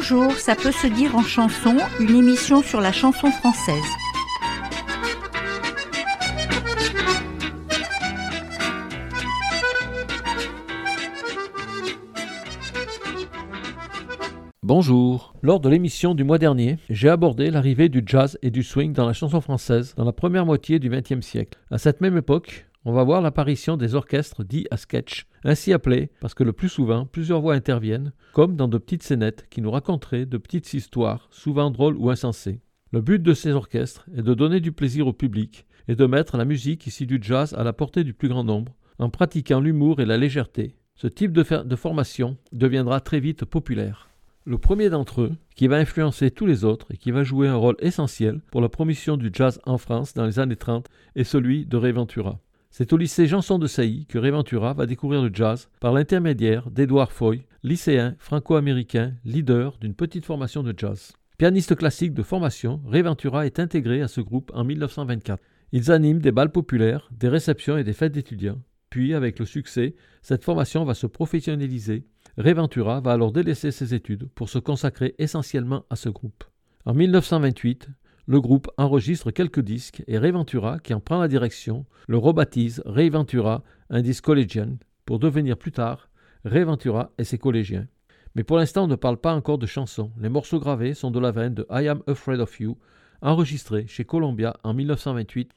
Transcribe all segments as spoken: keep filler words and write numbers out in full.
Bonjour, ça peut se dire en chanson, une émission sur la chanson française. Bonjour. Lors de l'émission du mois dernier, j'ai abordé l'arrivée du jazz et du swing dans la chanson française dans la première moitié du vingtième siècle. À cette même époque, on va voir l'apparition des orchestres dits à sketch, ainsi appelés parce que le plus souvent, plusieurs voix interviennent, comme dans de petites scénettes qui nous raconteraient de petites histoires, souvent drôles ou insensées. Le but de ces orchestres est de donner du plaisir au public et de mettre la musique issue du jazz à la portée du plus grand nombre, en pratiquant l'humour et la légèreté. Ce type de, fer- de formation deviendra très vite populaire. Le premier d'entre eux, qui va influencer tous les autres et qui va jouer un rôle essentiel pour la promotion du jazz en France dans les années trente, est celui de Ray Ventura. C'est au lycée Janson de Sailly que Ray Ventura va découvrir le jazz par l'intermédiaire d'Edward Foy, lycéen franco-américain, leader d'une petite formation de jazz. Pianiste classique de formation, Ray Ventura est intégré à ce groupe en dix-neuf cent vingt-quatre. Ils animent des bals populaires, des réceptions et des fêtes d'étudiants. Puis, avec le succès, cette formation va se professionnaliser. Ray Ventura va alors délaisser ses études pour se consacrer essentiellement à ce groupe. En dix-neuf cent vingt-huit, le groupe enregistre quelques disques et Ray Ventura, qui en prend la direction, le rebaptise Ray Ventura and his Collegians pour devenir plus tard Ray Ventura et ses collégiens. Mais pour l'instant, on ne parle pas encore de chansons. Les morceaux gravés sont de la veine de I Am Afraid of You, enregistré chez Columbia en dix-neuf cent vingt-huit.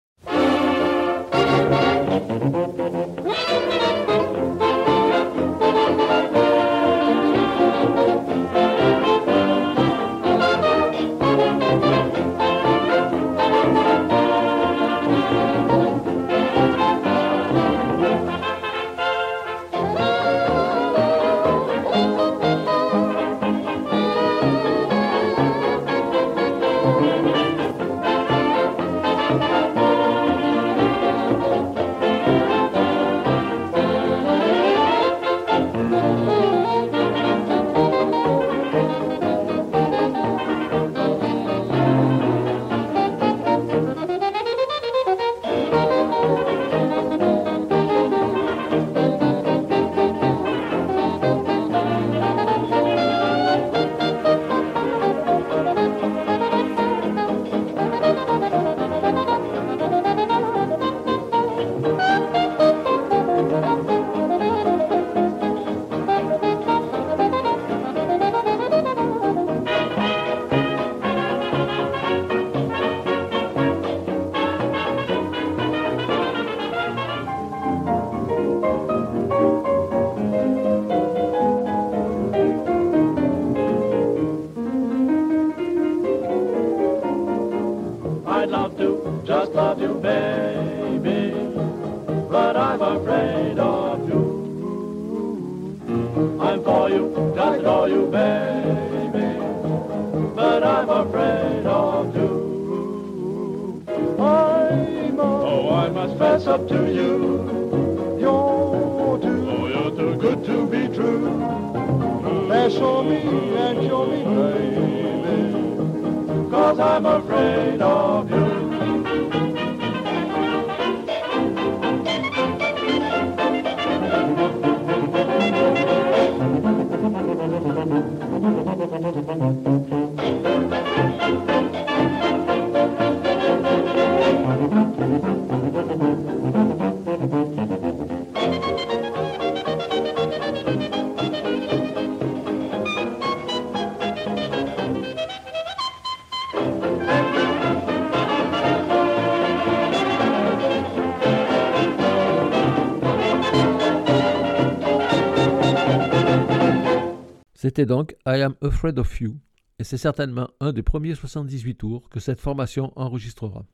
C'était donc I Am Afraid of You, et c'est certainement un des premiers soixante-dix-huit tours que cette formation enregistrera.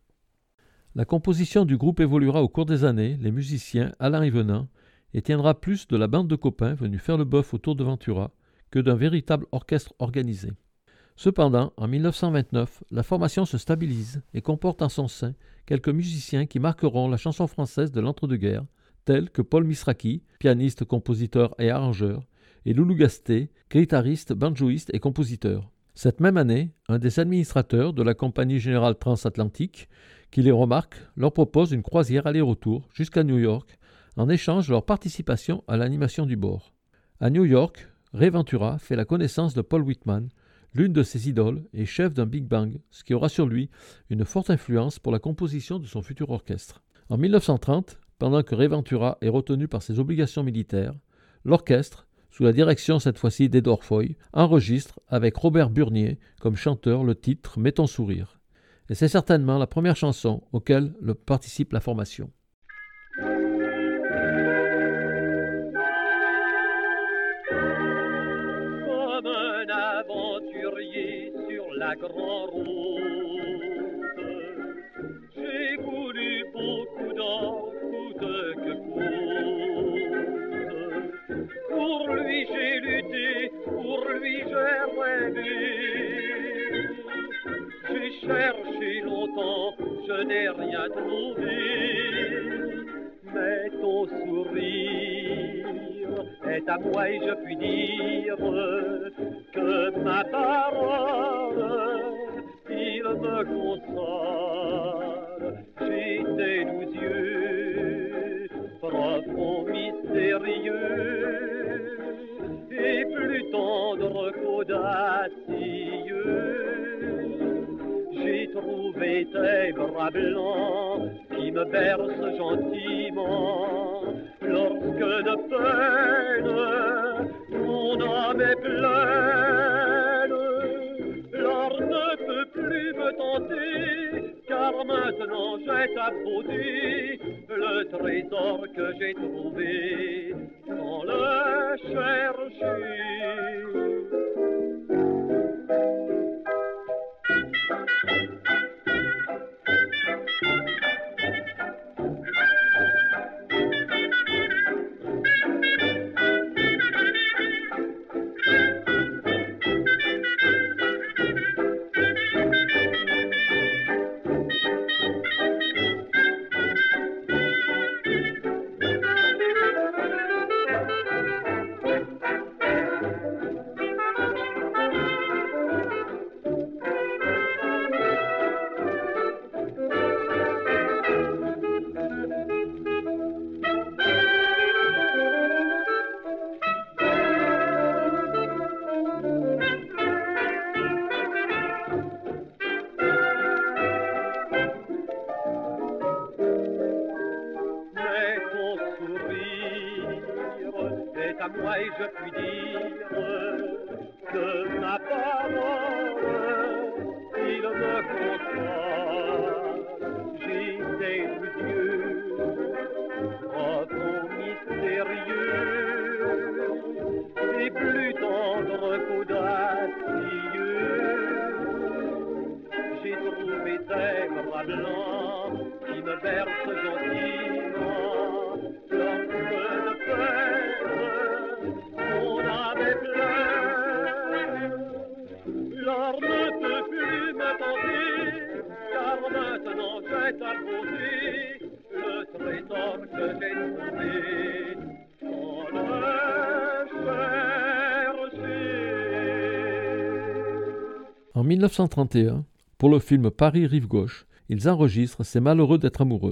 La composition du groupe évoluera au cours des années, les musiciens allant et venant, et tiendra plus de la bande de copains venus faire le bœuf autour de Ventura que d'un véritable orchestre organisé. Cependant, en dix-neuf cent vingt-neuf, la formation se stabilise et comporte en son sein quelques musiciens qui marqueront la chanson française de l'entre-deux-guerres, tels que Paul Misraki, pianiste, compositeur et arrangeur, et Loulou Gasté, guitariste, banjoïste et compositeur. Cette même année, un des administrateurs de la Compagnie Générale Transatlantique, qui les remarque, leur propose une croisière aller-retour jusqu'à New York, en échange de leur participation à l'animation du bord. À New York, Ray Ventura fait la connaissance de Paul Whitman, l'une de ses idoles et chef d'un big bang, ce qui aura sur lui une forte influence pour la composition de son futur orchestre. En mille neuf cent trente, pendant que Ray Ventura est retenu par ses obligations militaires, l'orchestre, sous la direction cette fois-ci d'Edward Foy, enregistre avec Robert Burnier comme chanteur le titre « Mets ton sourire ». Et c'est certainement la première chanson auquel le participe la formation. Comme un aventurier sur la grande route, j'ai voulu beaucoup d'or, coûte que coûte. Pour lui j'ai lutté, pour lui j'ai rêvé. J'ai cherché longtemps, je n'ai rien trouvé. Mais ton sourire est à moi et je puis dire que ma parole, il me console. J'ai tes doux yeux, profonds, mystérieux, et plus tendre qu'audacieux. J'ai trouvé tes bras blancs qui me bercent gentiment. Lorsque de peine mon âme est pleine, l'or ne peut plus me tenter, car maintenant j'ai ta beauté, le trésor que j'ai trouvé sans le chercher. Moi je puis dire que ma parole, il me console. J'ai des yeux profonds, mystérieux, et plus tendres qu'audacieux. J'ai trouvé tes bras blancs qui me bercent gentiment. Lorsque de peine mon âme est pleine, l'or ne peut plus me tenter, car maintenant j'ai ta beauté, le trésor que j'ai trouvé sans le chercher. En mille neuf cent trente et un, pour le film Paris Rive Gauche, ils enregistrent C'est malheureux d'être amoureux.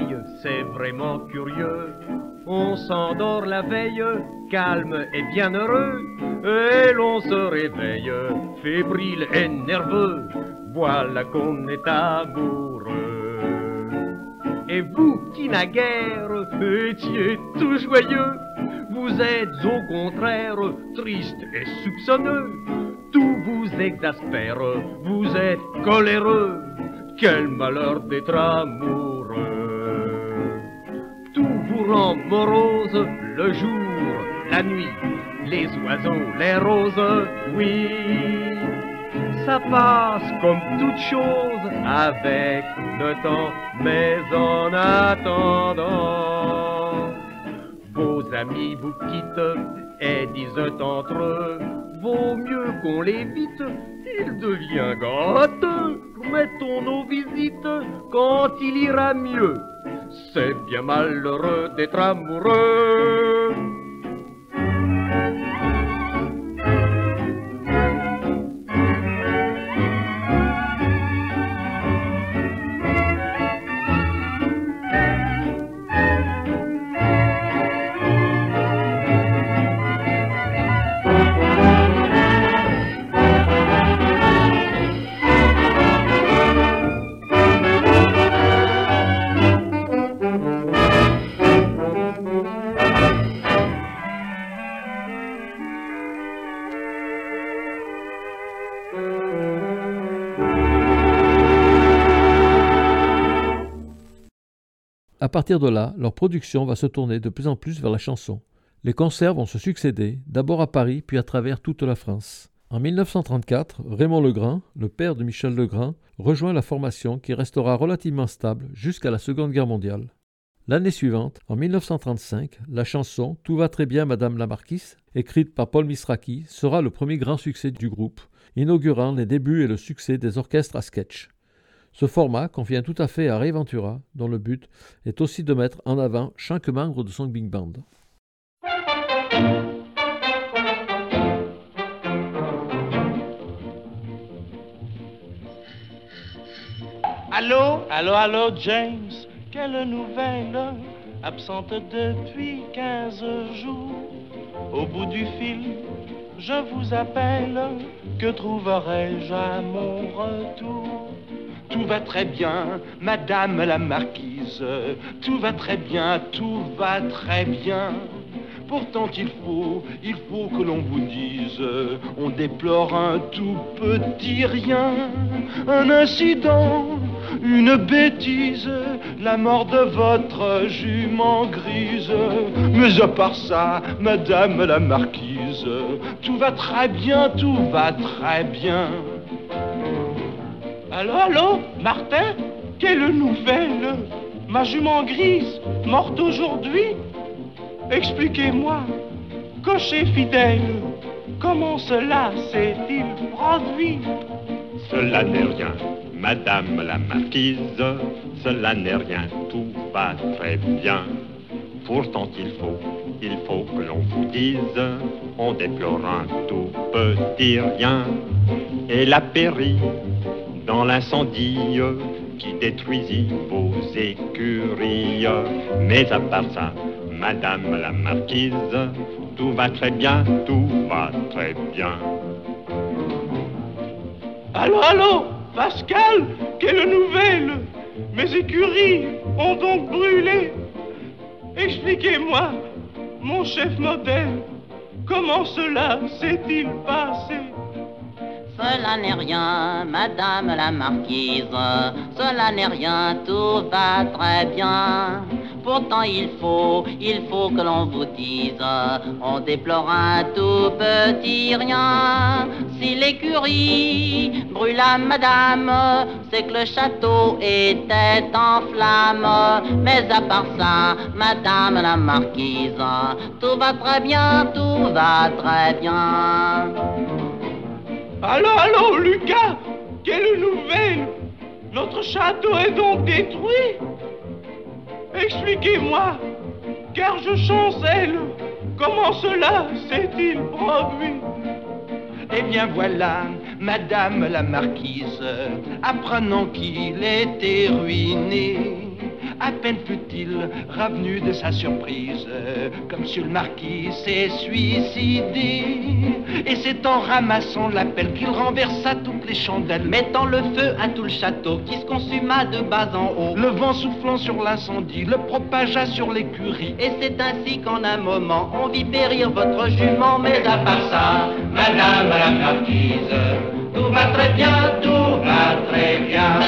veille, c'est vraiment curieux. On s'endort la veille, calme et bien heureux, et l'on se réveille, fébrile et nerveux. Voilà qu'on est amoureux. Et vous qui naguère étiez tout joyeux, vous êtes au contraire triste et soupçonneux. Tout vous exaspère, vous êtes coléreux. Quel malheur d'être amoureux. Tout vous rend morose, le jour, la nuit, les oiseaux, les roses, oui. Ça passe comme toute chose avec le temps, mais en attendant, vos amis vous quittent et disent entre eux, vaut mieux qu'on l'évite, il devient gâteux. Mettons nos visites quand il ira mieux. C'est bien malheureux d'être amoureux. À partir de là, leur production va se tourner de plus en plus vers la chanson. Les concerts vont se succéder, d'abord à Paris, puis à travers toute la France. En mille neuf cent trente-quatre, Raymond Legrand, le père de Michel Legrand, rejoint la formation qui restera relativement stable jusqu'à la Seconde Guerre mondiale. L'année suivante, en mille neuf cent trente-cinq, la chanson « Tout va très bien, Madame la Marquise », écrite par Paul Misraki, sera le premier grand succès du groupe, inaugurant les débuts et le succès des orchestres à sketch. Ce format convient tout à fait à Ray Ventura, dont le but est aussi de mettre en avant chaque membre de son big band. Allô? Allô, allô, James? Quelle nouvelle? Absente depuis quinze jours. Au bout du fil, je vous appelle. Que trouverai-je à mon retour? Tout va très bien, Madame la Marquise. Tout va très bien, tout va très bien. Pourtant il faut, il faut que l'on vous dise, on déplore un tout petit rien, un incident, une bêtise, la mort de votre jument grise. Mais à part ça, Madame la Marquise, tout va très bien, tout va très bien. Allô, allô, Martin? Quelle nouvelle? Ma jument grise, morte aujourd'hui? Expliquez-moi, cocher fidèle, comment cela s'est-il produit? Cela n'est rien, Madame la Marquise, cela n'est rien, tout va très bien. Pourtant il faut, il faut que l'on vous dise, on déplore un tout petit rien. Elle a péri dans l'incendie qui détruisit vos écuries. Mais à part ça, Madame la Marquise, tout va très bien, tout va très bien. Allô, allô, Pascal, quelle nouvelle? Mes écuries ont donc brûlé. Expliquez-moi, mon chef modèle, comment cela s'est-il passé? Cela n'est rien, Madame la Marquise, cela n'est rien, tout va très bien. Pourtant il faut, il faut que l'on vous dise, on déplore un tout petit rien. Si l'écurie brûla, Madame, c'est que le château était en flammes. Mais à part ça, Madame la Marquise, tout va très bien, tout va très bien. Allô, allô, Lucas, quelle nouvelle? Notre château est donc détruit? Expliquez-moi, car je chancelle, comment cela s'est-il produit? Eh bien voilà, Madame la Marquise, apprenant qu'il était ruiné, À peine fut-il revenu de sa surprise que monsieur le marquis s'est suicidé. Et c'est en ramassant la pelle qu'il renversa toutes les chandelles, mettant le feu à tout le château qui se consuma de bas en haut. Le vent soufflant sur l'incendie le propagea sur l'écurie. Et c'est ainsi qu'en un moment on vit périr votre jument. Mais à part ça, madame la marquise, tout va très bien, tout va très bien.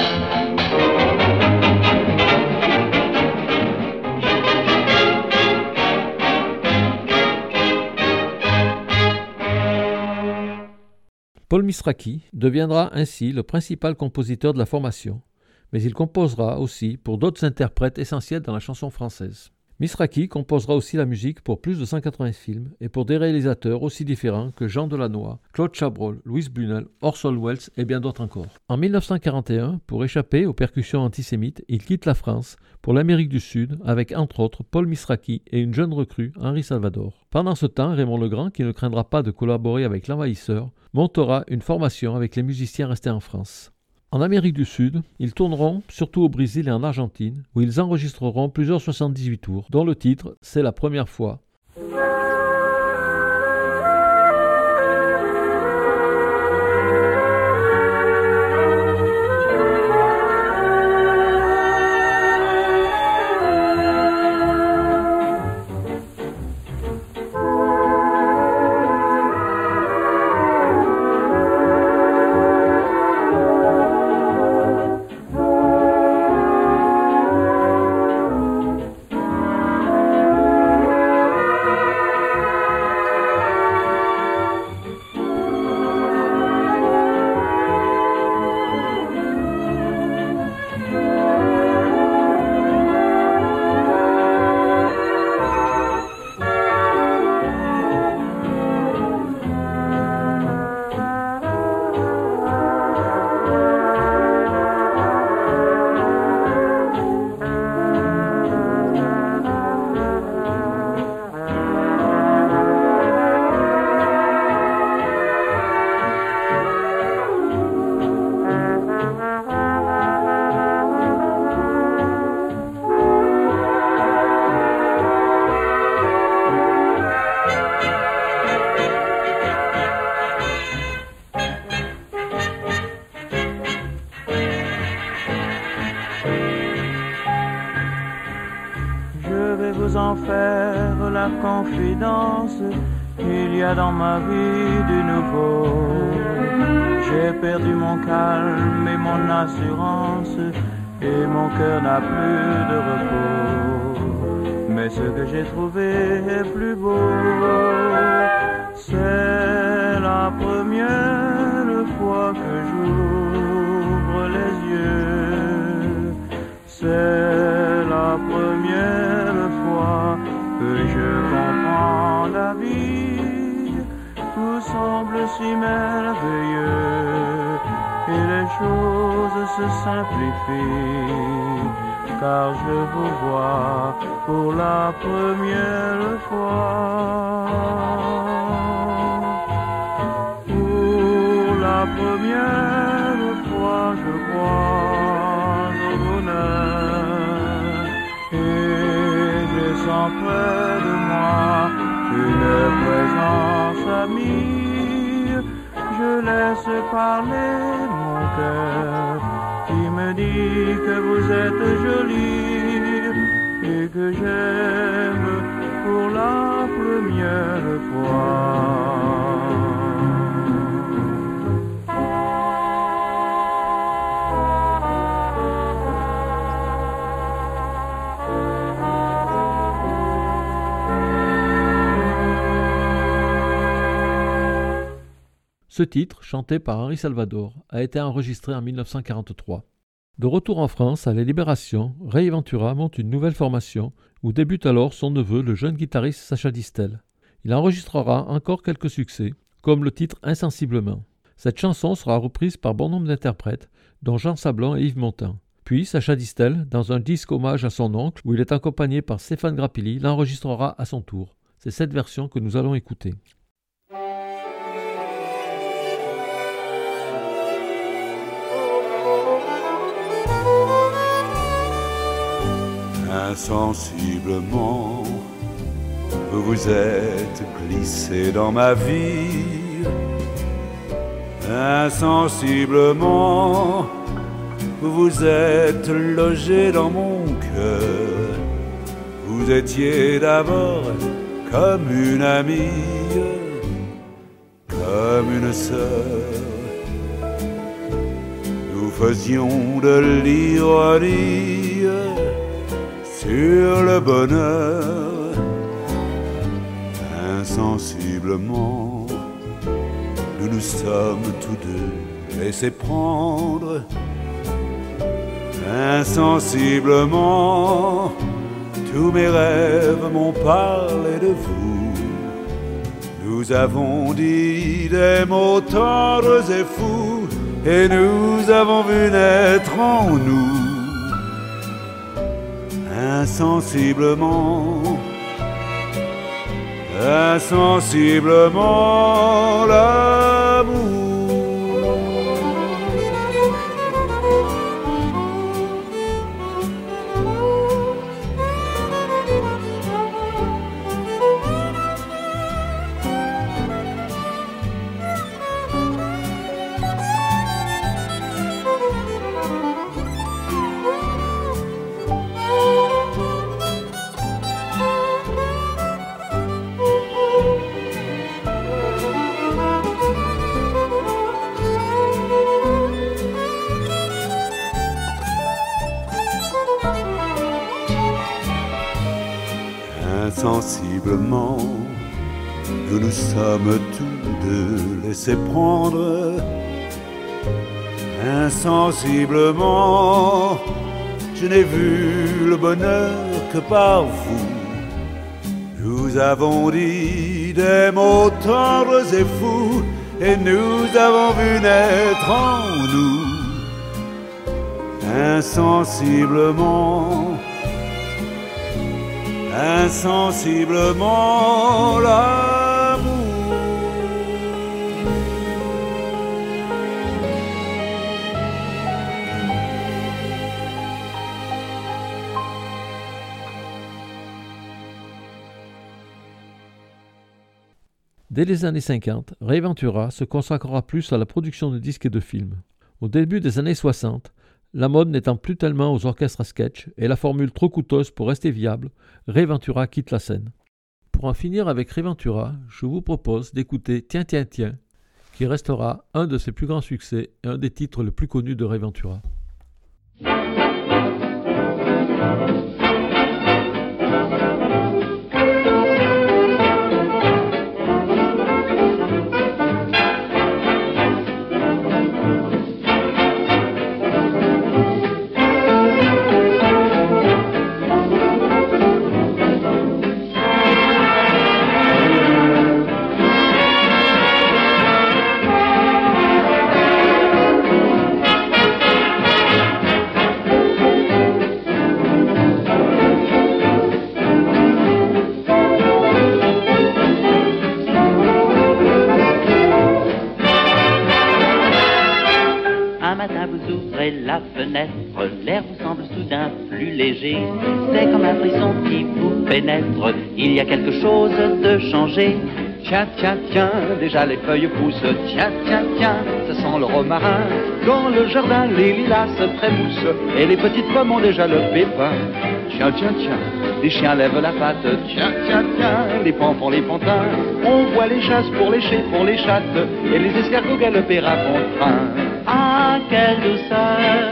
Paul Misraki deviendra ainsi le principal compositeur de la formation, mais il composera aussi pour d'autres interprètes essentiels dans la chanson française. Misraki composera aussi la musique pour plus de cent quatre-vingts films et pour des réalisateurs aussi différents que Jean Delannoy, Claude Chabrol, Louis Bunel, Orson Welles et bien d'autres encore. En mille neuf cent quarante et un, pour échapper aux percussions antisémites, il quitte la France pour l'Amérique du Sud avec entre autres Paul Misraki et une jeune recrue, Henri Salvador. Pendant ce temps, Raymond Legrand, qui ne craindra pas de collaborer avec l'envahisseur, montera une formation avec les musiciens restés en France. En Amérique du Sud, ils tourneront surtout au Brésil et en Argentine, où ils enregistreront plusieurs soixante-dix-huit tours, dont le titre « C'est la première fois ». En faire la confidence, il y a dans ma vie du nouveau. J'ai perdu mon calme et mon assurance, et mon cœur n'a plus de repos. Mais ce que j'ai trouvé est plus beau. C'est la première fois que j'ouvre les yeux. C'est la première fois que je comprends la vie. Tout semble si merveilleux et les choses se simplifient, car je vous vois pour la première fois. Pour la première fois je crois au bonheur, et je sens près de moi une présence amie. Je laisse parler mon cœur qui me dit que vous êtes jolie et que j'aime pour la première fois. Ce titre, chanté par Henri Salvador, a été enregistré en mille neuf cent quarante-trois. De retour en France, à la Libération, Ray Ventura monte une nouvelle formation où débute alors son neveu, le jeune guitariste Sacha Distel. Il enregistrera encore quelques succès, comme le titre Insensiblement. Cette chanson sera reprise par bon nombre d'interprètes, dont Jean Sablon et Yves Montand. Puis Sacha Distel, dans un disque hommage à son oncle, où il est accompagné par Stéphane Grappelli, l'enregistrera à son tour. C'est cette version que nous allons écouter. Insensiblement, vous vous êtes glissé dans ma vie. Insensiblement, vous vous êtes logé dans mon cœur. Vous étiez d'abord comme une amie, comme une sœur. Nous faisions de l'ironie sur le bonheur. Insensiblement, nous nous sommes tous deux laissés prendre. Insensiblement, tous mes rêves m'ont parlé de vous. Nous avons dit des mots tendres et fous, et nous avons vu naître en nous. Insensiblement, insensiblement l'amour. Insensiblement, nous nous sommes tous deux laissés prendre. Insensiblement, je n'ai vu le bonheur que par vous. Nous avons dit des mots tendres et fous, et nous avons vu naître en nous. Insensiblement, insensiblement l'amour. Dès les années cinquante, Ray Ventura se consacrera plus à la production de disques et de films. Au début des années soixante, la mode n'étant plus tellement aux orchestres à sketch et la formule trop coûteuse pour rester viable, Ray Ventura quitte la scène. Pour en finir avec Ray Ventura, je vous propose d'écouter Tiens Tiens Tiens, qui restera un de ses plus grands succès et un des titres les plus connus de Ray Ventura. La fenêtre, l'air vous semble soudain plus léger. C'est comme un frisson qui vous pénètre. Il y a quelque chose de changé. Tiens, tiens, tiens, déjà les feuilles poussent. Tiens, tiens, tiens, ça sent le romarin. Dans le jardin, les lilas se trémoussent et les petites pommes ont déjà le pépin. Tiens, tiens, tiens, les chiens lèvent la patte. Tiens, tiens, tiens, les pans pour les pantins. On voit les chasses pour les chais, pour les chattes et les escargots galoper à contre-train. Ah, quelle douceur,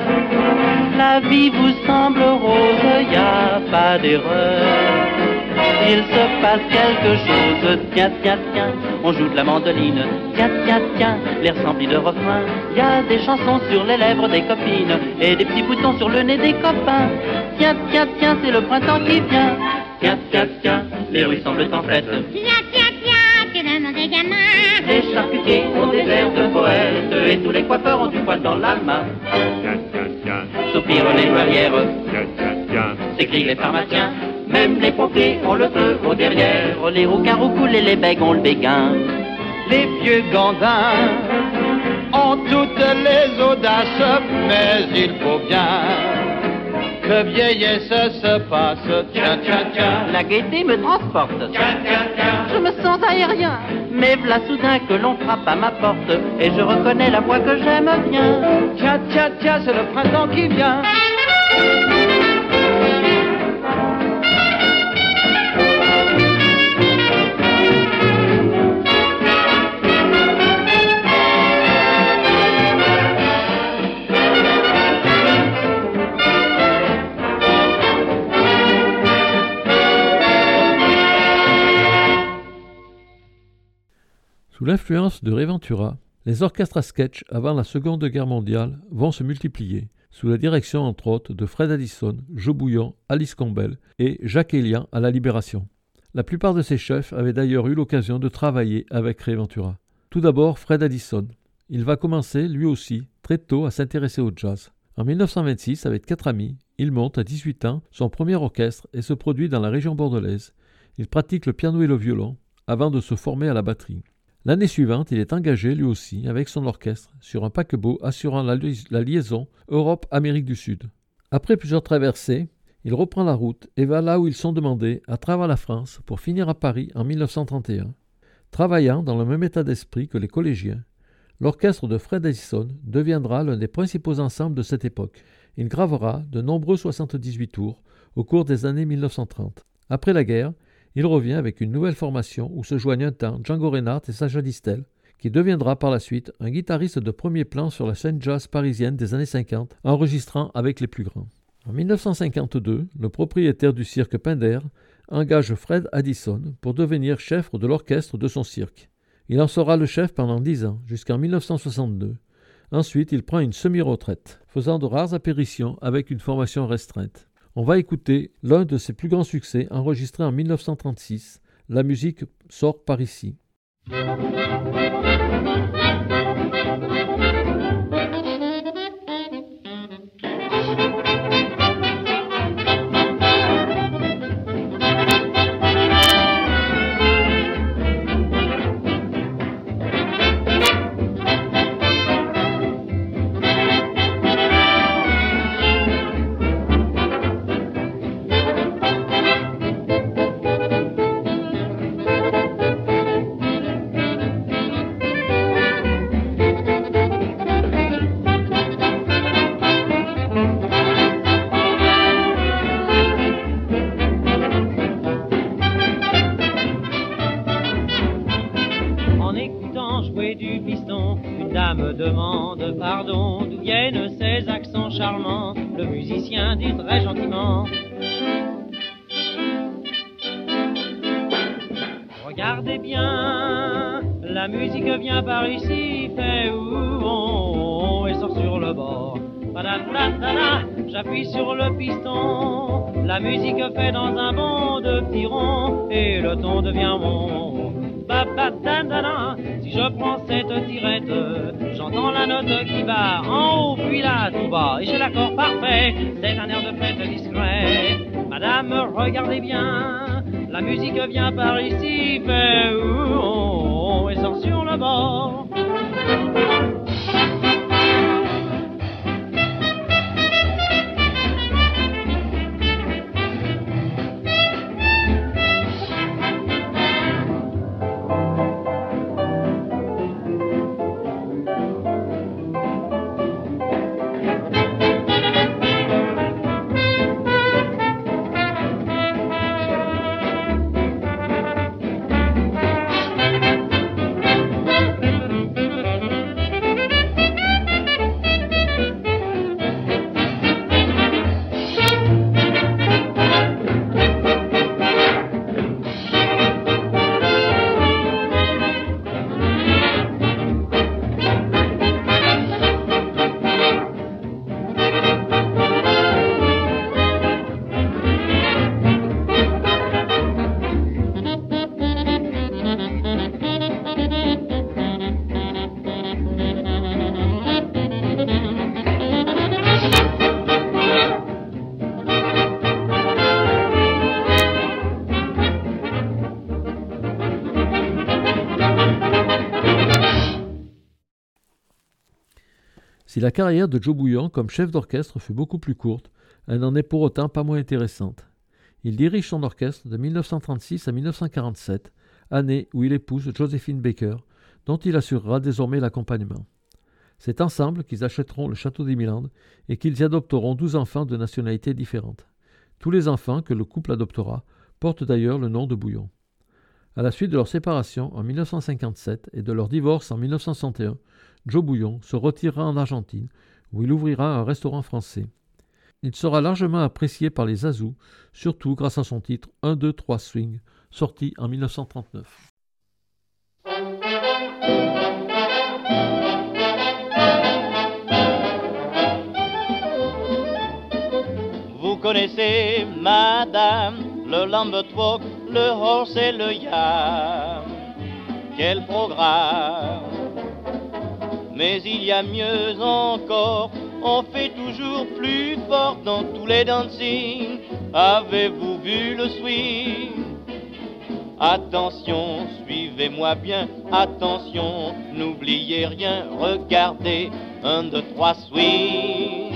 la vie vous semble rose, y a pas d'erreur. Il se passe quelque chose, tiens, tiens, tiens, on joue de la mandoline, tiens, tiens, tiens, l'air s'emplit de refrains. Y a des chansons sur les lèvres des copines et des petits boutons sur le nez des copains. Tiens, tiens, tiens, c'est le printemps qui vient. Tiens, tiens, tiens, les rues semblent en fête. Tiens, tiens, tiens, c'est le nom des gamins. Les charcutiers ont des airs de poète et tous les coiffeurs ont du poil dans la main. Tiens, tiens, tiens, Soupirent les douanières, tiens, tiens, tiens, s'écrient les pharmaciens. Même les pompiers ont le feu au derrière. Les rouquins roucoulent et les bègues ont le béguin. Les vieux gandins ont toutes les audaces, mais il faut bien que vieillesse se passe. Tiens, tiens, tiens. La gaieté me transporte. Tiens, tiens, tiens. Je me sens aérien. Mais v'là soudain que l'on frappe à ma porte et je reconnais la voix que j'aime bien. Tiens, tiens, tiens, c'est le printemps qui vient. Sous l'influence de Ray Ventura, les orchestres à sketch avant la Seconde Guerre mondiale vont se multiplier, sous la direction entre autres de Fred Addison, Joe Bouillon, Alice Campbell et Jacques Elian à la Libération. La plupart de ces chefs avaient d'ailleurs eu l'occasion de travailler avec Ray Ventura. Tout d'abord Fred Addison. Il va commencer, lui aussi, très tôt à s'intéresser au jazz. En mille neuf cent vingt-six, avec quatre amis, il monte à dix-huit ans son premier orchestre et se produit dans la région bordelaise. Il pratique le piano et le violon avant de se former à la batterie. L'année suivante, il est engagé, lui aussi, avec son orchestre, sur un paquebot assurant la, li- la liaison Europe-Amérique du Sud. Après plusieurs traversées, il reprend la route et va là où ils sont demandés, à travers la France, pour finir à Paris en mille neuf cent trente et un. Travaillant dans le même état d'esprit que les collégiens, l'orchestre de Fred Addison deviendra l'un des principaux ensembles de cette époque. Il gravera de nombreux soixante-dix-huit tours au cours des années mille neuf cent trente. Après la guerre, il revient avec une nouvelle formation où se joignent un temps Django Reinhardt et Sacha Distel, qui deviendra par la suite un guitariste de premier plan sur la scène jazz parisienne des années cinquante, enregistrant avec les plus grands. En mille neuf cent cinquante-deux, le propriétaire du cirque Pinder engage Fred Addison pour devenir chef de l'orchestre de son cirque. Il en sera le chef pendant dix ans, jusqu'en mille neuf cent soixante-deux. Ensuite, il prend une semi-retraite, faisant de rares apparitions avec une formation restreinte. On va écouter l'un de ses plus grands succès enregistré en mille neuf cent trente-six. La musique sort par ici. me demande pardon, d'où viennent ces accents charmants. Le musicien dit très gentiment: regardez bien, la musique vient par ici, fait ouh, et sort sur le bord. J'appuie sur le piston, la musique fait dans un bond de petits ronds, et le ton devient bon. Si je prends cette tirette, j'entends la note qui va en haut, puis là tout bas, et j'ai l'accord parfait, c'est un air de fête discret. Madame, regardez bien, la musique vient par ici, fait ouh, et sort sur le bord. Si la carrière de Joe Bouillon comme chef d'orchestre fut beaucoup plus courte, Elle n'en est pour autant pas moins intéressante. Il dirige son orchestre de mille neuf cent trente-six à mille neuf cent quarante-sept, année où il épouse Josephine Baker, dont il assurera désormais l'accompagnement. C'est ensemble qu'ils achèteront le château d'Émilandes et qu'ils y adopteront douze enfants de nationalités différentes. Tous les enfants que le couple adoptera portent d'ailleurs le nom de Bouillon. À la suite de leur séparation en mille neuf cent cinquante-sept et de leur divorce en mille neuf cent soixante et un, Joe Bouillon se retirera en Argentine où il ouvrira un restaurant français. Il sera largement apprécié par les Azous, surtout grâce à son titre un deux trois Swing, sorti en mille neuf cent trente-neuf. Vous connaissez, madame, le Lambertwalk, le horse et le yam. Quel programme! Mais il y a mieux encore, on fait toujours plus fort dans tous les dancing. Avez-vous vu le swing? Attention, suivez-moi bien, attention, n'oubliez rien, regardez, un, deux, trois, swing.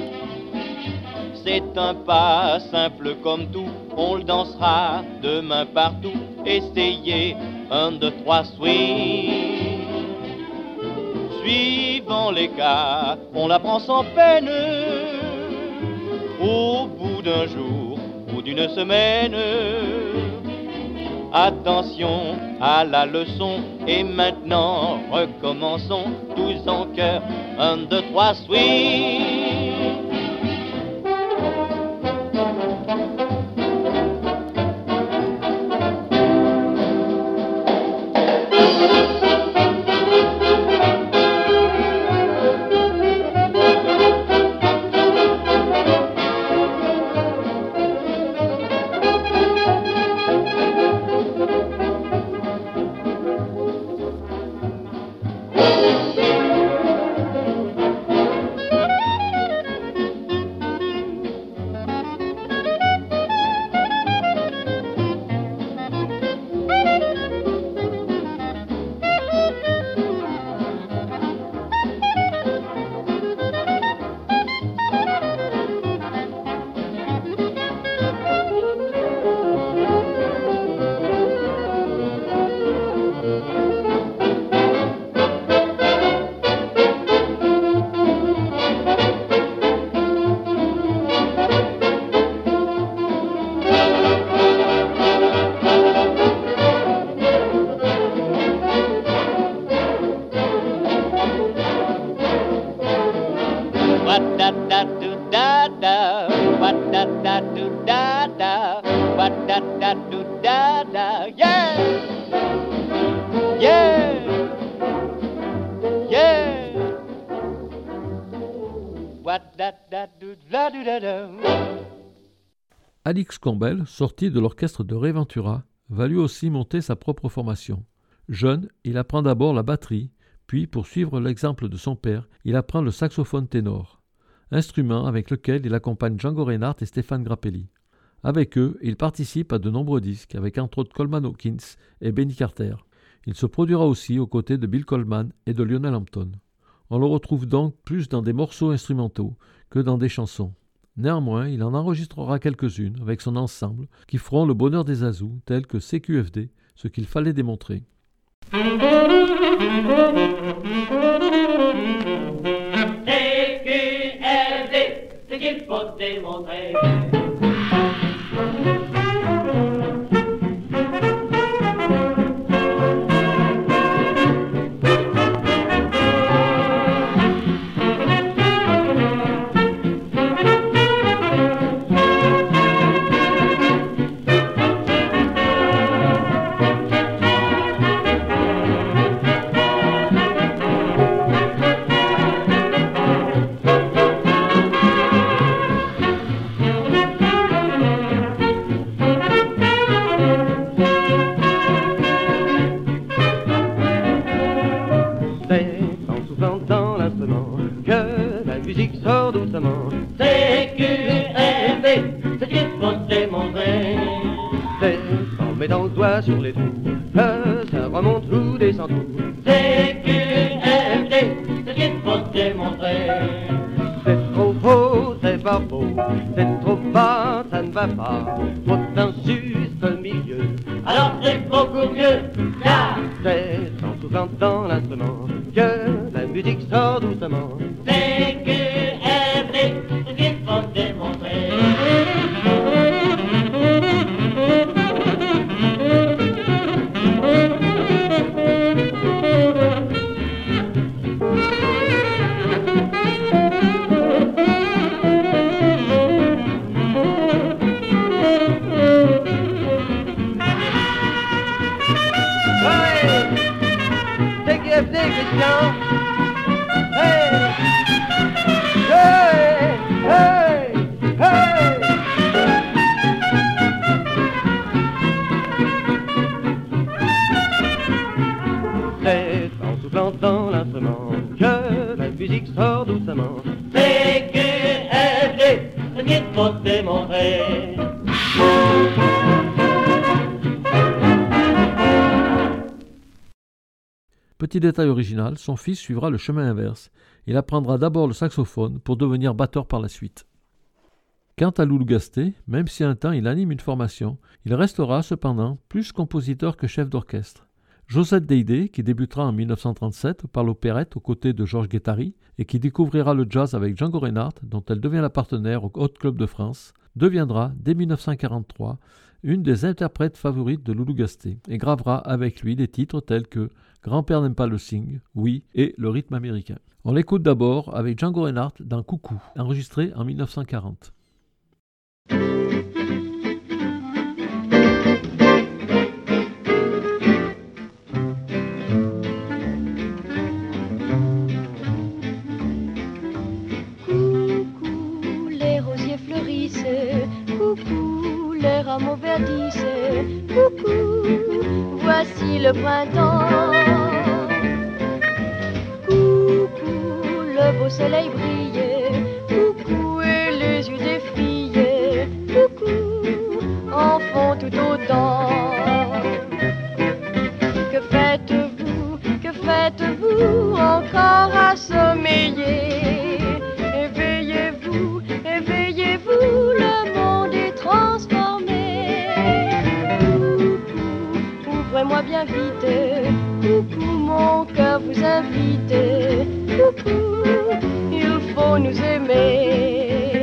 C'est un pas simple comme tout, on le dansera demain partout. Essayez, un, deux, trois, swing. Suivant les cas, on l'apprend sans peine. Au bout d'un jour ou d'une semaine. Attention à la leçon, et maintenant recommençons tous en chœur. Un, deux, trois, swing. Alix Combel, sorti de l'orchestre de Ray Ventura, va lui aussi monter sa propre formation. Jeune, il apprend d'abord la batterie, puis, pour suivre l'exemple de son père, il apprend le saxophone ténor, instrument avec lequel il accompagne Django Reinhardt et Stéphane Grappelli. Avec eux, il participe à de nombreux disques, avec entre autres Coleman Hawkins et Benny Carter. Il se produira aussi aux côtés de Bill Coleman et de Lionel Hampton. On le retrouve donc plus dans des morceaux instrumentaux que dans des chansons. Néanmoins, il en enregistrera quelques-unes avec son ensemble qui feront le bonheur des Azous, tels que C Q F D, ce qu'il fallait démontrer. C Q F D, ce qu'il faut démontrer. Sur les trous, ça remonte ou descend tout. C Q F D, ce qu'il faut démontrer. C'est trop faux, c'est pas faux. C'est trop bas, ça ne va pas. Faut un juste milieu. Alors c'est beaucoup mieux, car c'est en soufflant dans l'instrument que la musique sort doucement. c'est que est vrai ce qu'il faut démontrer. Bienvenue Christian. Hey, hey, hey, hey. C'est en soufflant dans l'instrument que la musique sort doucement. C'est que est vrai ce qu'il faut démontrer. Petit détail original, son fils suivra le chemin inverse. Il apprendra d'abord le saxophone pour devenir batteur par la suite. Quant à Loulou Gasté, même si un temps il anime une formation, il restera cependant plus compositeur que chef d'orchestre. Josette Deydé, qui débutera en mille neuf cent trente-sept par l'opérette aux côtés de Georges Guettari et qui découvrira le jazz avec Django Reinhardt, dont elle devient la partenaire au Hot Club de France, deviendra, dès mille neuf cent quarante-trois, une des interprètes favorites de Loulou Gasté et gravera avec lui des titres tels que Grand-père n'aime pas le swing, oui, et le rythme américain. On l'écoute d'abord avec Django Reinhardt dans Coucou, enregistré en mille neuf cent quarante. Coucou, les rosiers fleurissent, coucou, les rameaux verdissent, coucou, voici le printemps. Coucou, le beau soleil brille, coucou, et les yeux des filles, coucou, en font tout autant. Que faites-vous, que faites-vous encore à sommeiller? Éveillez-vous, éveillez-vous, le monde est transformé. Coucou, ouvrez-moi bien vite, coucou, mon cœur vous invite. Coucou, il faut nous aimer.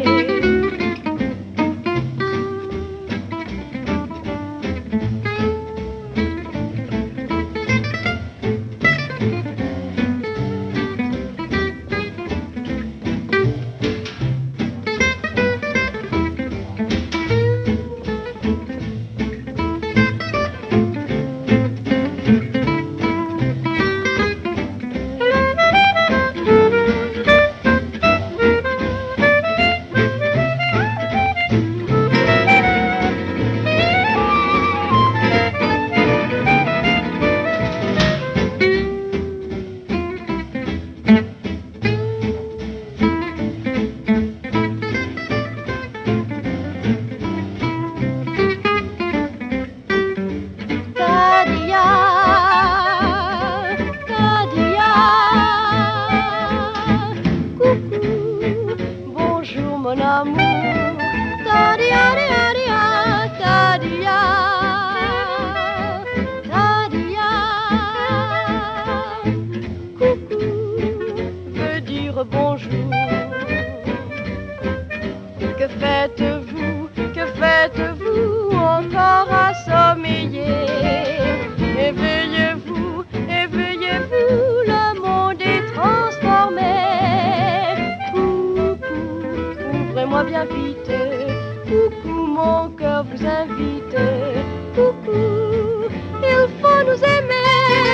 Bien vite, coucou, mon cœur vous invite. Coucou, il faut nous aimer.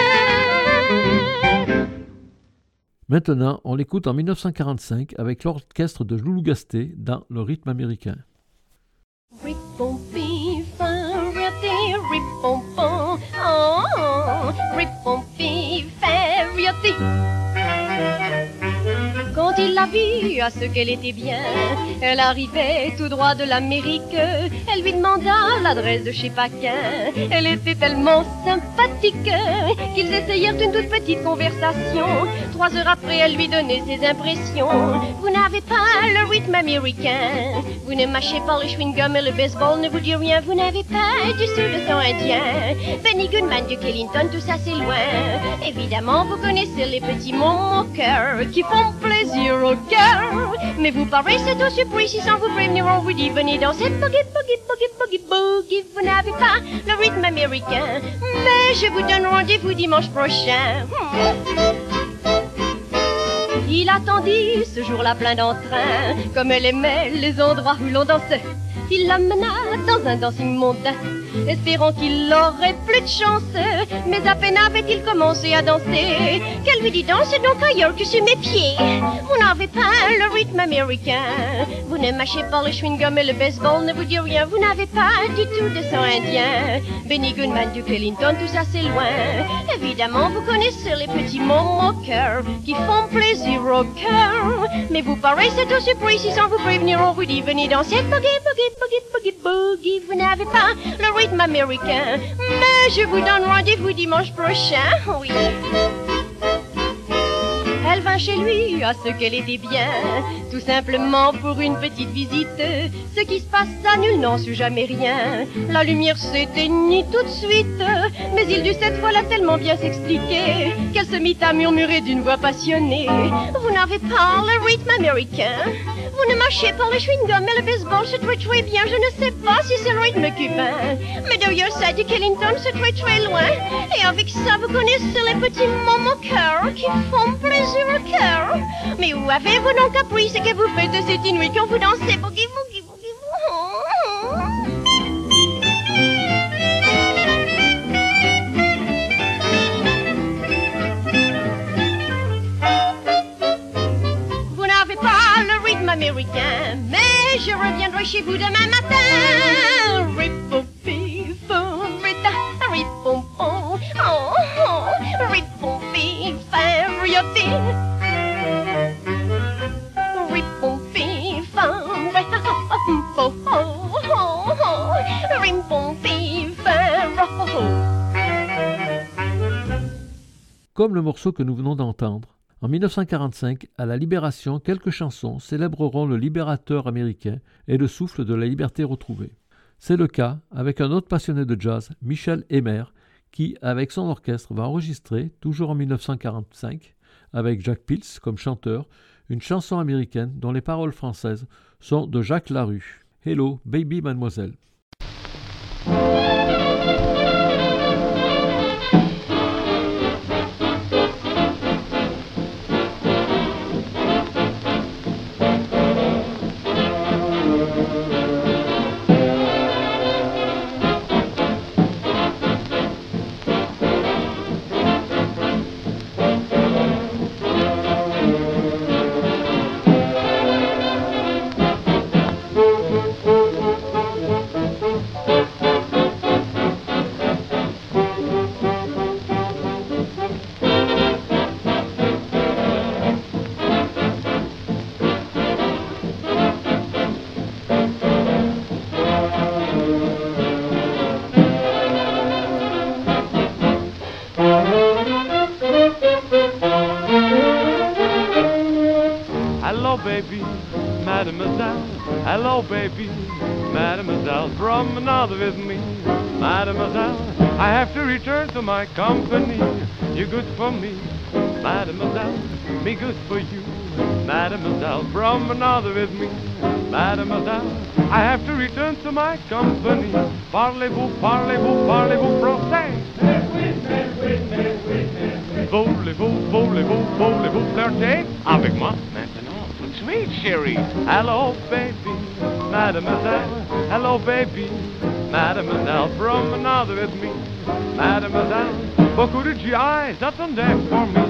Maintenant, on l'écoute en mille neuf cent quarante-cinq avec l'orchestre de Loulou Gasté dans le rythme américain. Ripompi, fariati, ripompon, oh, ripompi, fariati. Quand il la vit lui à ce qu'elle était bien. Elle arrivait tout droit de l'Amérique. Elle lui demanda l'adresse de chez Paquin. Elle était tellement sympathique qu'ils essayèrent une toute petite conversation. Trois heures après, elle lui donnait ses impressions. Vous n'avez pas le rythme américain. Vous ne mâchez pas le chewing-gum et le baseball ne vous dit rien. Vous n'avez pas du sud de sang indien. Benny Goodman, Duke Ellington, tout ça c'est loin. Évidemment, vous connaissez les petits mots moqueurs qui font plaisir au cœur. Mais vous paraissez tout surpris si sans vous prévenir on vous dit venez dans cette boogie, boogie, boogie, boogie, boogie. Vous n'avez pas le rythme américain, mais je vous donne rendez-vous dimanche prochain. Il attendit ce jour-là plein d'entrain, comme elle aimait les endroits où l'on dansait. Il l'amena dans un dancing mondain, espérant qu'il aurait plus de chance. Mais à peine avait-il commencé à danser qu'elle lui dit danse donc ailleurs que sur mes pieds. Vous n'avez pas le rythme américain. Vous ne mâchez pas le chewing-gum et le baseball ne vous dit rien. Vous n'avez pas du tout de sang indien. Benny Goodman, Duke Ellington, tout ça c'est loin. Évidemment vous connaissez les petits mots moqueurs qui font plaisir au cœur. Mais vous paraissez tout surpris si sans vous prévenir on vous dit venez dans cette boogie, boogie, boogie, boogie, boogie. Vous n'avez pas le rythme américain, mais je vous donne rendez-vous dimanche prochain, oui. Elle vint chez lui à ce qu'elle était bien, tout simplement pour une petite visite. Ce qui se passa, nul n'en sut jamais rien. La lumière s'éteignit tout de suite, mais il dut cette fois-là tellement bien s'expliquer qu'elle se mit à murmurer d'une voix passionnée. Vous n'avez pas le rythme américain. Vous ne mâchez pas le chewing-gum et le baseball, c'est très très bien. Je ne sais pas si c'est le rythme cubain, mais d'ailleurs ça dit qu'Ellington c'est très très loin. Et avec ça vous connaissez les petits mots moqueurs qui font plaisir au cœur. Mais où avez-vous donc appris ce que vous faites de cette nuit quand vous dansez boogie boogie boogie boogie? Vous n'avez pas le rythme américain, mais je reviendrai chez vous demain matin. Rip-o-pee, fou-rita, rip-o-pom, oh, oh, rip-o-pee, fairy-o-pee. Rip-o-pee, fou-rita, oh, oh, oh, oh, rip-o-pee, fairy-o-pee. Comme le morceau que nous venons d'entendre, en mille neuf cent quarante-cinq, à la Libération, quelques chansons célébreront le libérateur américain et le souffle de la liberté retrouvée. C'est le cas avec un autre passionné de jazz, Michel Emer, qui, avec son orchestre, va enregistrer, toujours en mille neuf cent quarante-cinq, avec Jack Pills comme chanteur, une chanson américaine dont les paroles françaises sont de Jacques Larue. Hello, baby mademoiselle. baby, mademoiselle. Hello, baby, mademoiselle. Promenade with me, mademoiselle. I have to return to my company. You're good for me, mademoiselle. Me good for you, mademoiselle. Promenade with me, mademoiselle. I have to return to my company. Parlez-vous, parlez-vous, parlez-vous français? Voulez-vous, voulez-vous, voulez-vous flirter avec moi maintenant? Tout de suite, chérie. Hello, baby, mademoiselle. Hello, baby, mademoiselle. Promenade with me, mademoiselle. Beaucoup de G Is up on deck for me.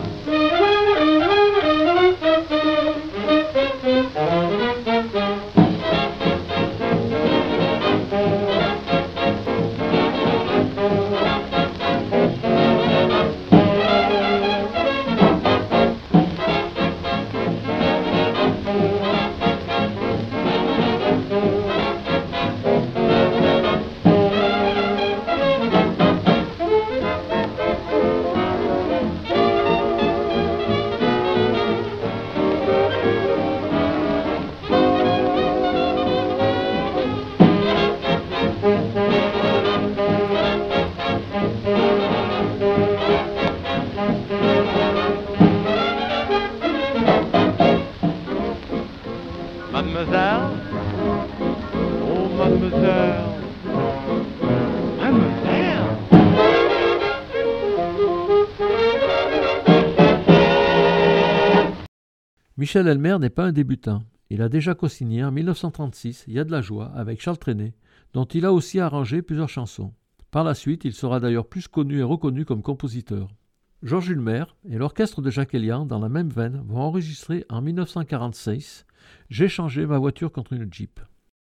Oh, Michel Elmer n'est pas un débutant. Il a déjà co-signé en mille neuf cent trente-six Il y a de la joie avec Charles Trenet, dont il a aussi arrangé plusieurs chansons. Par la suite, il sera d'ailleurs plus connu et reconnu comme compositeur. Georges Ulmer et l'orchestre de Jacques Elian, dans la même veine, vont enregistrer en mille neuf cent quarante-six « J'ai changé ma voiture contre une Jeep ».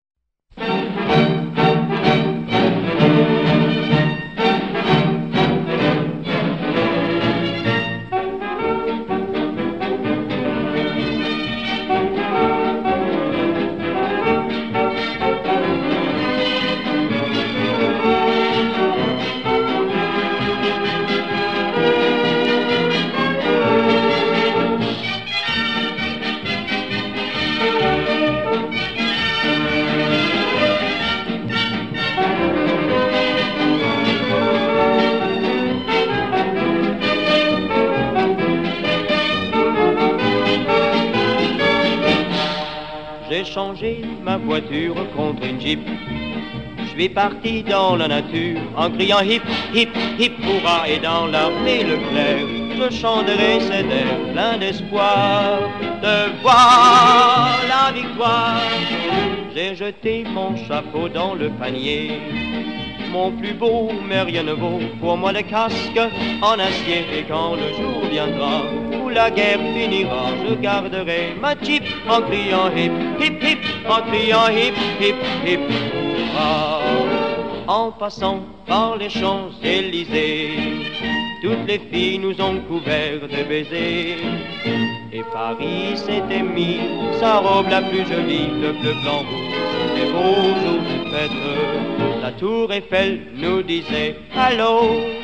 J'ai changé ma voiture contre une Jeep. Je suis parti dans la nature en criant hip, hip, hip, hurrah. Et dans l'armée Leclerc, je chanterai cet air plein d'espoir de voir la victoire. J'ai jeté mon chapeau dans le panier, mon plus beau, mais rien ne vaut pour moi le casque en acier. Et quand le jour viendra où la guerre finira, je garderai ma Jeep en criant hip, hip, hip, en criant hip, hip, hip, hurrah. En passant par les Champs-Élysées, toutes les filles nous ont couverts de baisers. Et Paris s'était mis sa robe la plus jolie, le bleu, blanc, rouge, des beaux jours de fête. La tour Eiffel nous disait allô,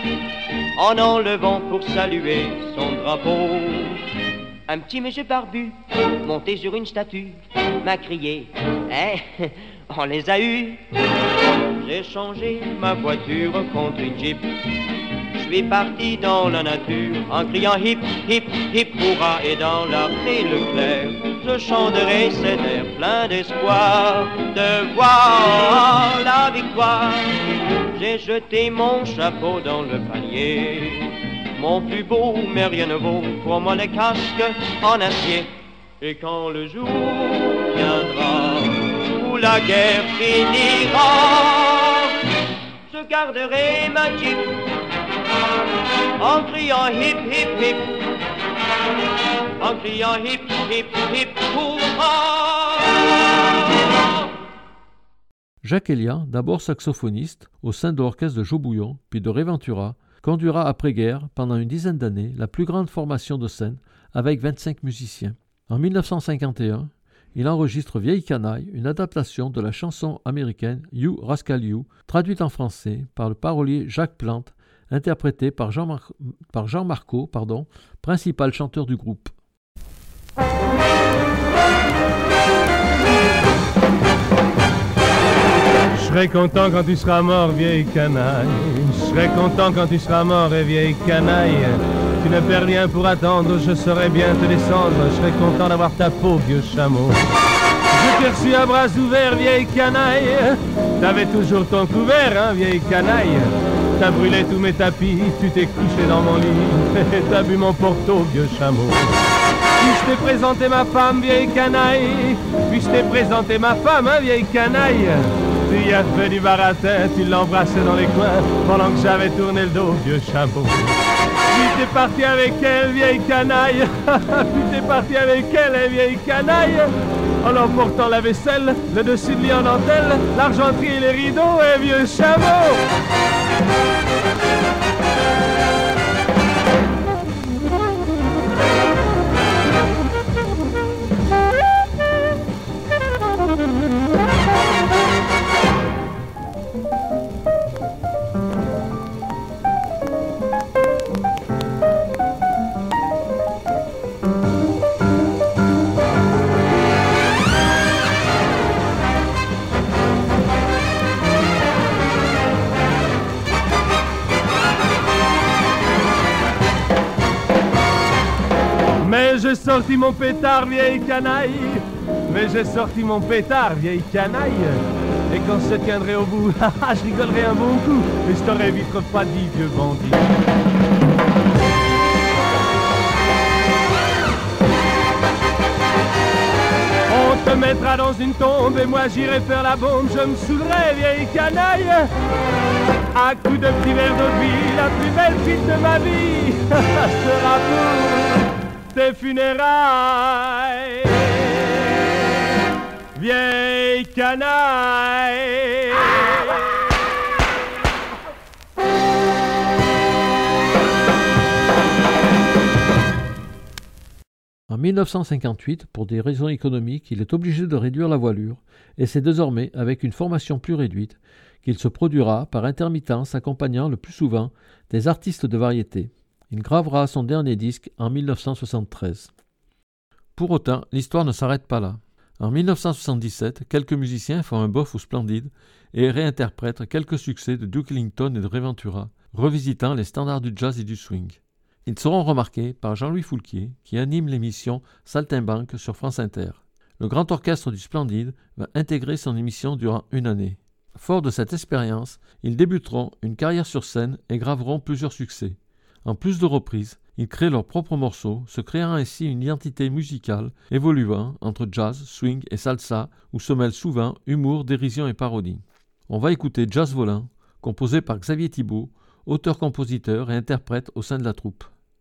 en enlevant pour saluer son drapeau. Un petit monsieur barbu, monté sur une statue, m'a crié, hein, on les a eus. J'ai changé ma voiture contre une Jeep. Je suis parti dans la nature en criant hip, hip, hip, hurrah. Et dans l'armée Leclerc, je chanterai cet air plein d'espoir de voir la victoire. J'ai jeté mon chapeau dans le panier, mon plus beau, mais rien ne vaut pour moi le casque en acier. Et quand le jour viendra où la guerre finira, je garderai ma Jeep en criant hip, hip, hip, en criant hip, hip, hip, hurrah. Jacques Elian, d'abord saxophoniste au sein de l'orchestre de Joe Bouillon, puis de Ray Ventura, conduira après-guerre, pendant une dizaine d'années, la plus grande formation de scène avec vingt-cinq musiciens. En mille neuf cent cinquante et un, il enregistre Vieille Canaille, une adaptation de la chanson américaine You Rascal You, traduite en français par le parolier Jacques Plante, interprété par Jean, Mar- par Jean Marco, pardon, principal chanteur du groupe. Je serai content quand tu seras mort, vieille canaille. Je serai content quand tu seras mort, et vieille canaille. Tu ne perds rien pour attendre, je saurai bien te descendre. Je serai content d'avoir ta peau, vieux chameau. Je t'ai reçu à bras ouverts, vieille canaille. T'avais toujours ton couvert, hein, vieille canaille. T'as brûlé tous mes tapis, tu t'es couché dans mon lit. T'as bu mon porto, vieux chameau. Puis je t'ai présenté ma femme, vieille canaille. Puis je t'ai présenté ma femme, hein, vieille canaille. Tu y as fait du baratin, tu l'embrassais dans les coins pendant que j'avais tourné le dos, vieux chameau. Puis t'es parti avec elle, vieille canaille. Puis t'es parti avec elle, vieille canaille. En emportant la vaisselle, le dessus de lit en dentelle, l'argenterie et les rideaux, et vieux chameau. Mais j'ai sorti mon pétard, vieille canaille. Mais j'ai sorti mon pétard, vieille canaille. Et quand je te tiendrai au bout, je rigolerai un bon coup. Et je t'aurais vite refroidi, vieux bandit. me mettra dans une tombe et moi j'irai faire la bombe. Je me saoulerai, vieille canaille, à coups de petits verres d'eau de vie. La plus belle fille de ma vie sera pour tes funérailles, vieille canaille. En mille neuf cent cinquante-huit, pour des raisons économiques, il est obligé de réduire la voilure, et c'est désormais avec une formation plus réduite qu'il se produira par intermittence accompagnant le plus souvent des artistes de variété. Il gravera son dernier disque en mille neuf cent soixante-treize. Pour autant, l'histoire ne s'arrête pas là. En mille neuf cent soixante-dix-sept, quelques musiciens font un bof ou splendide et réinterprètent quelques succès de Duke Ellington et de Ray Ventura, revisitant les standards du jazz et du swing. Ils seront remarqués par Jean-Louis Foulquier, qui anime l'émission Saltimbanque sur France Inter. Le Grand Orchestre du Splendide va intégrer son émission durant une année. Forts de cette expérience, ils débuteront une carrière sur scène et graveront plusieurs succès. En plus de reprises, ils créent leurs propres morceaux, se créant ainsi une identité musicale évoluant entre jazz, swing et salsa, où se mêlent souvent humour, dérision et parodie. On va écouter Jazz Volant, composé par Xavier Thibault, auteur-compositeur et interprète au sein de la troupe.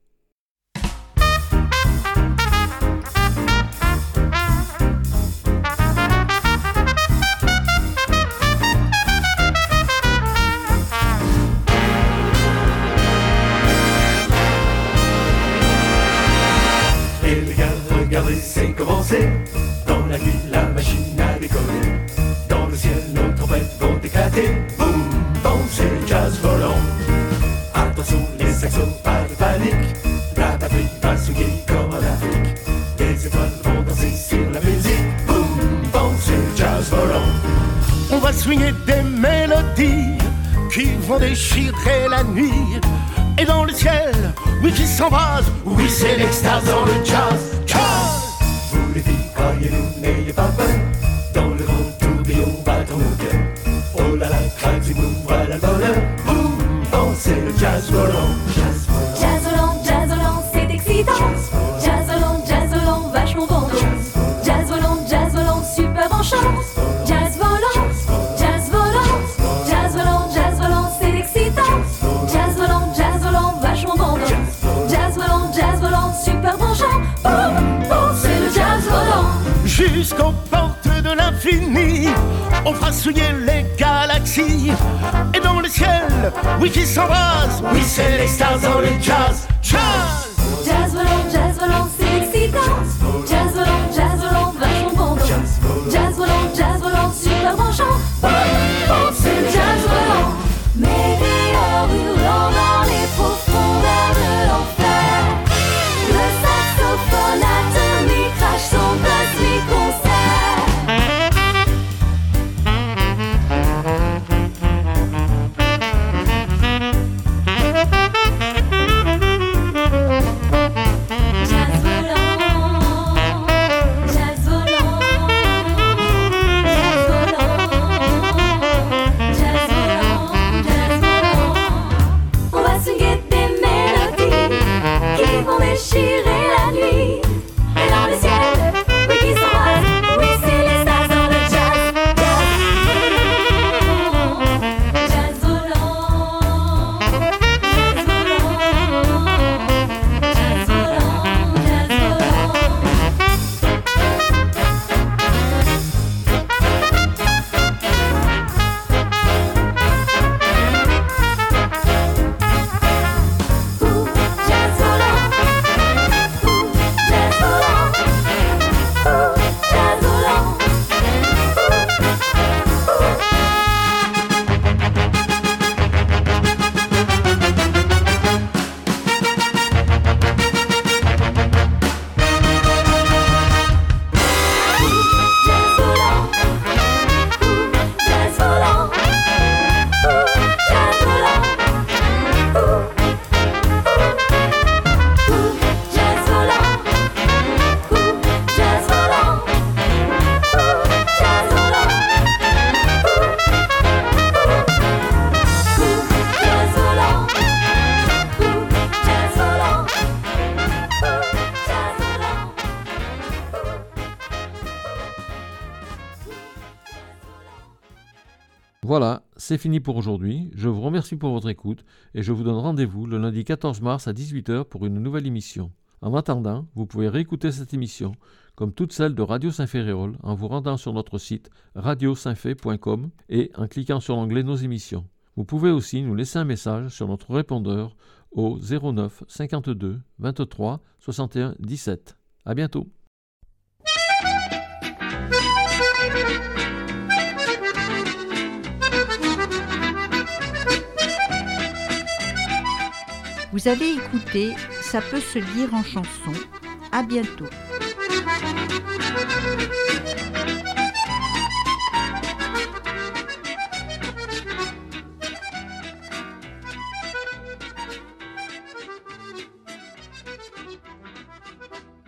Et les gars, regardez, c'est commencé. Dans la nuit, la machine a décollé. Dans le ciel, nos trompettes vont éclater. Boum, bon, c'est le jazz volant. Attention, les saxos, pas de panique. La batterie va swinguer comme en Afrique. Les étoiles vont danser sur la musique. Boum, bon, c'est le jazz volant. On va swinger des mélodies qui vont déchirer la nuit. Et dans le ciel, oui, qui s'embrase, oui, c'est l'extase dans le jazz, jazz. Vous les filles, croyez-nous, n'ayez pas peur. Dans le grand tourbillon battant nos cœurs. Oh là là, craque, c'est nous, voilà le bonheur. Boum, bon, c'est le jazz volant. Jazz volant, jazz volant, jazz volant, c'est excitant. Jazz volant, jazz volant, vachement bon. Jazz volant, jazz volant, super enchant. Jazz volant, jazz volant, jazz volant, jazz volant, c'est excitant. Jazz volant, jazz volant, vachement bon. Jazz volant, jazz volant, super branchant. Boum, boum, c'est le jazz volant. Jusqu'aux portes de l'infini, on fera souiller les galaxies. Et dans le ciel, oui, qui s'embrase, oui, c'est l'extase dans le jazz, jazz. Jazz volant, jazz volant, c'est excitant. Jazz volant, jazz volant, vachement bon. Jazz volant, jazz volant, super branchant. Boum, boum, c'est le jazz volant. Météore hurlant dans les profondeurs de l'enfer. Le saxophone atomique crache son cosmique concert. Jazz volant, jazz volant, jazz volant, jazz volant, jazz volant. On va swinguer des mélodies qui vont déchirer la nuit. Et dans le ciel, oui, qui s'embrase, oui, c'est l'extase dans le jazz, jazz volant, jazz volant, jazz volant, jazz volant, jazz volant. Jazz volant, c'est fini pour aujourd'hui. Je vous remercie pour votre écoute et je vous donne rendez-vous le lundi quatorze mars à dix-huit heures pour une nouvelle émission. En attendant, vous pouvez réécouter cette émission, comme toutes celles de Radio Saint-Ferréol, en vous rendant sur notre site radio saint fé point com et en cliquant sur l'onglet Nos émissions. Vous pouvez aussi nous laisser un message sur notre répondeur au zéro neuf cinquante-deux vingt-trois soixante et un dix-sept. À bientôt. Vous avez écouté Ça peut se dire en chanson. À bientôt.